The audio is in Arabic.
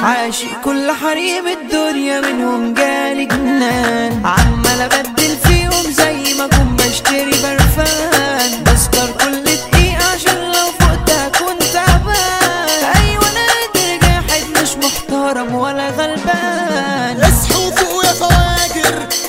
عاشق كل حريم الدنيا منهم جالي جنان، عمال ابدل فيهم زي ما اكون بشتري برفان، بسكر كل دقيقة عشان لو فقت هكون تعبان. ايوه انا قادر جاحد مش محترم ولا غلبان. اصحوا فوق يا فواجر